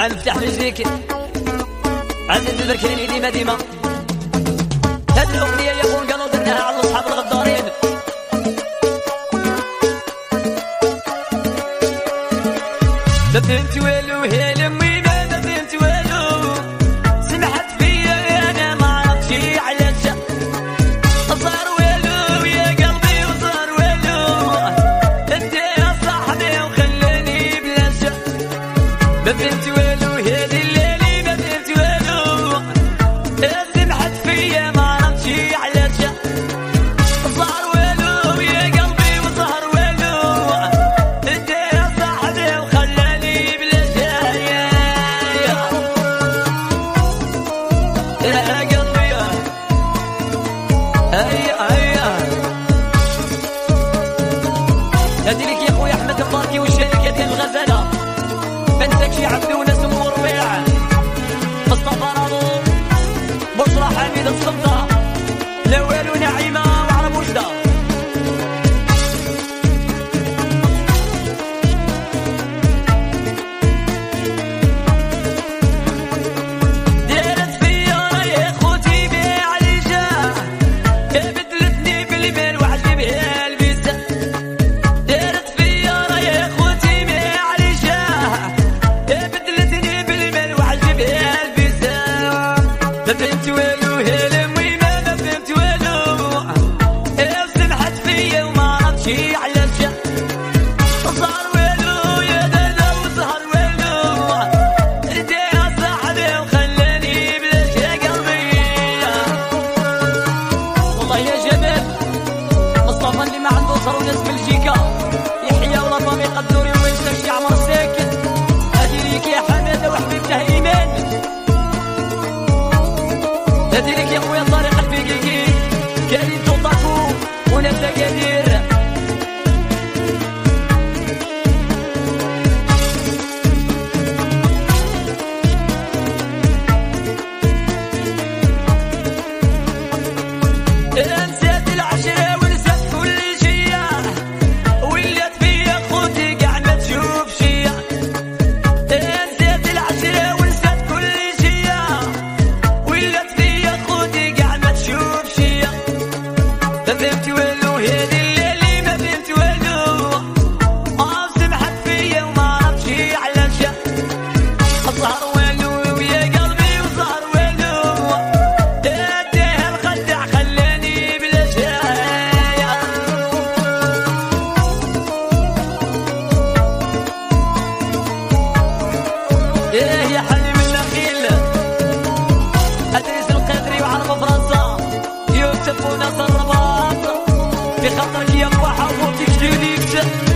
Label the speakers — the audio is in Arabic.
Speaker 1: نفتح رجليك عزيز تذكريني ديما ديما. هاد الأغنية يا بون قالوا درناها على أصحاب الغدارين. ما فهمت والو هي لمي ما فهمت والو، سمحت فيا أنا ما عرفتش علاش صار والو يا قلبي وصار والو، أنت يا صاحبي وخلاني بلاش. ما فهمت والو هي الليلي ما فهمت والو، سمحت فيا ما عرفتش علاش صار والو يا قلبي وصار والو، أنت يا صاحبي وخلاني بلاش. يا قلبي هيا هادي ليك يا خويا احمد الباركي والشركه ديال الغزاله، ما نساكش يا عبدو وناس ام ربيع، مصطفى رادو، بشرى حميد الصمده، لا والو نعيمه وعرب وجده. دارت فيا راهي خوتي بيع لي جاه، بدلتني بالمال وعجبها البيزا. دارت فيا راهي خوتي بيع لي جاه، بدلتني بالمال وعجبها البيزا. ما فهمت والو هي لمي ما فهمت والو، سمحت فيا وما عرفتش علاش صار والو يا دادا وصار والو، انت يا صاحبي وخلاني بلاش. يا قلبي والله يا جمال مصطفى اللي ما عنده صار وناس بلجيكا، يحيى ولا طريقه الدوري وما ينساش يعمر ساكن. هادي ليك يا حماده وحبيبته ايمان، هادي ليك يا خويا طارق البيكيكي، كريم توطاكو وناس اكادير. نسيت العشرة ونسيت كل شي، ولات فيا خوتي كاع ما تشوف شي. نسيت العشرة ونسيت كل شي، ولات فيا خوتي كاع ما تشوف شي. ما فهمت والو هادي الليلي ما فهمت والو، سمحت فيا وما عرفتش علاش صار والو يا قلبي وصار والو، داه الخدع خلاني بلاش. يا حليم النخيل، أدريس القدري وعرب فرنسا، يوسف وناصر الرباط، في خاطرك يا بوحة وبوتيك جديد.